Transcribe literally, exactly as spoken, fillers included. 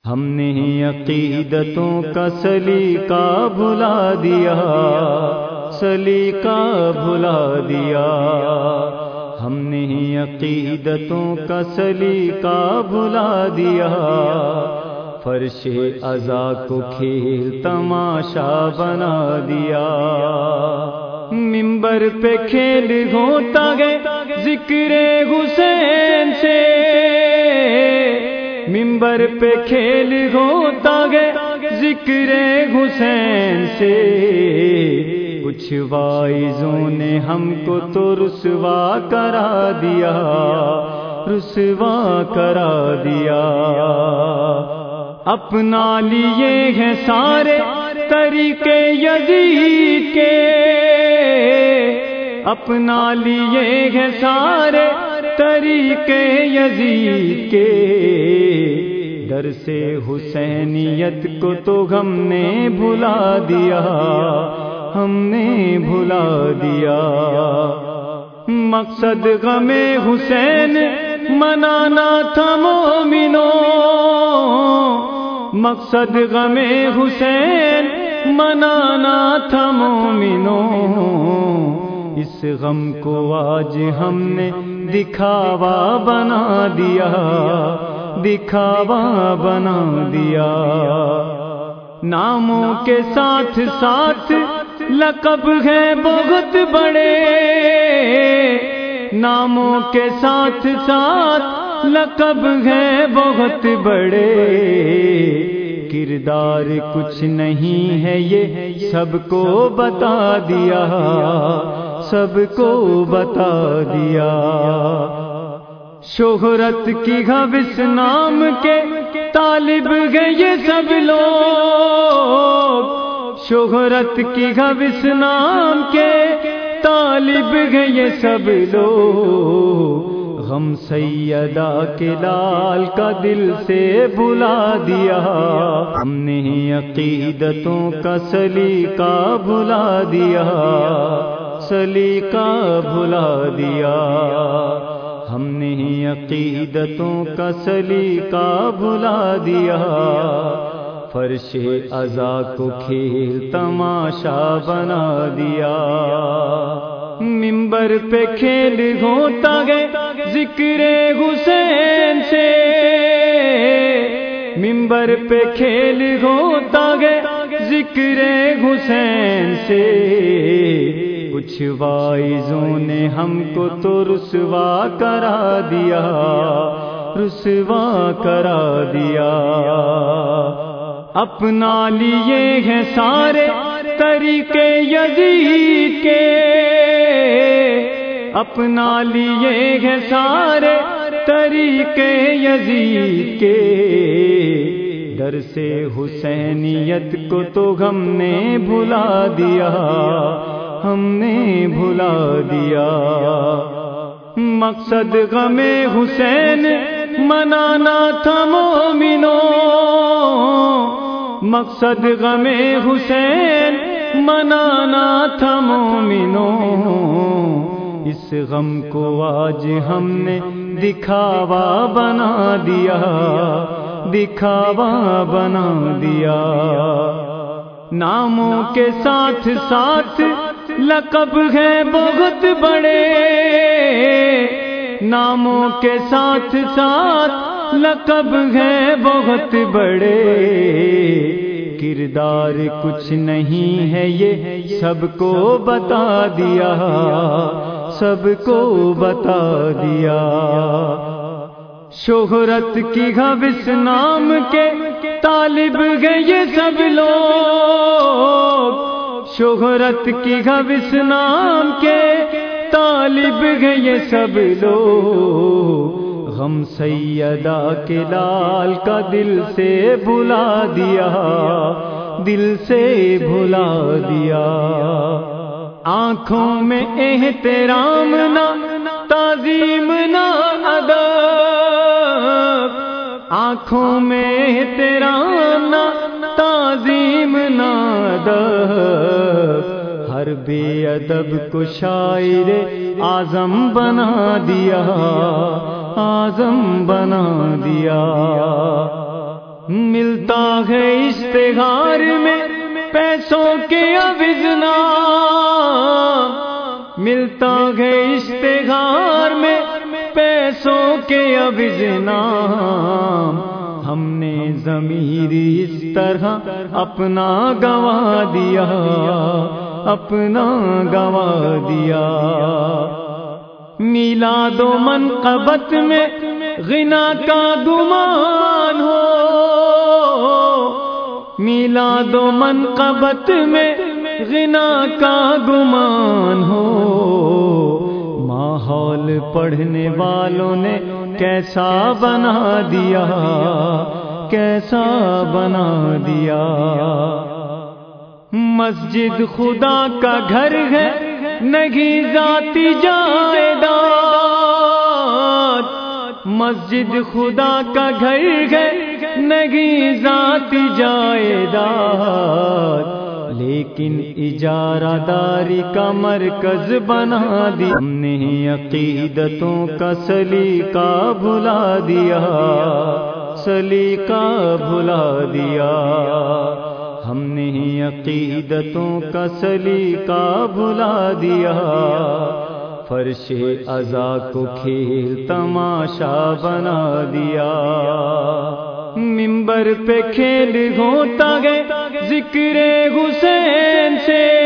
ہم نے عقیدتوں کا سلیقہ بھلا دیا، سلیقہ بھلا دیا۔ ہم نے عقیدتوں کا سلیقہ بھلا دیا، فرش عزا کو کھیل تماشا بنا دیا۔ منبر پہ کھیل ہوتا گئے ذکر حسین سے، منبر پہ کھیل ہوتا گئے ذکر حسین سے۔ کچھ واعظوں نے ہم کو تو رسوا کرا دیا، رسوا کرا دیا۔ اپنا لیے ہیں سارے طریقے یزید کے، اپنا لیے ہیں سارے طریقے یزید کے۔ در سے حسینیت کو تو ہم نے بھلا دیا، ہم نے بھلا دیا۔ مقصد غم حسین منانا تھا مومنوں، مقصد غم حسین منانا تھا مومنوں۔ اس غم کو آج ہم نے دکھاوا بنا دیا، دکھاوا بنا دیا۔ ناموں کے ساتھ ساتھ لقب ہیں بہت بڑے، ناموں کے ساتھ ساتھ لقب ہیں بہت بڑے۔ کردار کچھ نہیں ہے یہ سب کو بتا دیا، سب کو بتا دیا۔ شہرت کی ہوس نام کے طالب گئے یہ سب لوگ، شہرت کی ہوس نام کے طالب گئے یہ سب لوگ۔ غم سیدہ کے لال کا دل سے بلا دیا، ہم نے عقیدتوں کا سلیقہ بھلا دیا، سلیقہ بھلا دیا۔ ہم نے عقیدتوں کا سلیقہ بھلا دیا، فرش عزا کو کھیل تماشا بنا دیا۔ منبر پہ کھیل ہوتا گئے ذکر حسین سے، منبر پہ کھیل ہوتا گئے ذکر حسین سے۔ کچھ واعظوں نے ہم کو تو رسوا کرا دیا، رسوا کرا دیا۔ اپنا لیے ہیں سارے طریقے یزید کے، اپنا لیے ہیں سارے طریقے یزید کے۔ در سے حسینیت کو تو ہم نے بھلا دیا، ہم نے بھلا دیا۔ مقصد غم حسین منانا تھا مومنوں، مقصد غم حسین منانا تھا مومنوں۔ اس غم کو آج ہم نے دکھاوا بنا دیا، دکھاوا بنا دیا۔ ناموں کے ساتھ ساتھ لقب ہیں بہت بڑے، ناموں کے ساتھ ساتھ لقب ہیں بہت بڑے۔ کردار کچھ نہیں ہے یہ سب کو بتا دیا، سب کو بتا دیا۔ شہرت کی ہوس نام کے طالب گئے یہ سب لوگ، شہرت کی ہوس نام کے طالب گئے یہ سب لوگ۔ غم سیدہ کے لال کا دل سے بلا دیا، دل سے بھلا دیا۔ آنکھوں میں احترام نہ تعظیم نہ ادب، آنکھوں میں احترام نہ تعظیم نہ ادب۔ ہر بے ادب کو شاعر اعظم بنا دیا، اعظم بنا دیا۔ ملتا ہے اشتہار میں پیسوں کے عوض نام، ملتا ہے اشتہار میں پیسوں کے عوض نام، ہم نے ضمیر اس طرح اپنا گنوا دیا، اپنا گنوا دیا۔ میلاد و منقبت میں غنا کا گمان ہو، میلاد و منقبت میں غنا کا گمان ہو، ماحول پڑھنے والوں نے کیسا بنا دیا، کیسا بنا دیا۔ مسجد خدا کا گھر ہے نہیں ذاتی جائیداد، مسجد خدا کا گھر ہے نہیں ذاتی جائیداد، لیکن اجارہ داری کا مرکز بنا دیا۔ ہم نے عقیدتوں کا سلیقہ بھلا دیا، سلیقہ بھلا دیا۔ ہم نے عقیدتوں کا سلیقہ بھلا دیا، فرش عزا کو کھیل تماشا بنا دیا۔ منبر پہ کھیل ہوتا ہے ذکر حسین سے،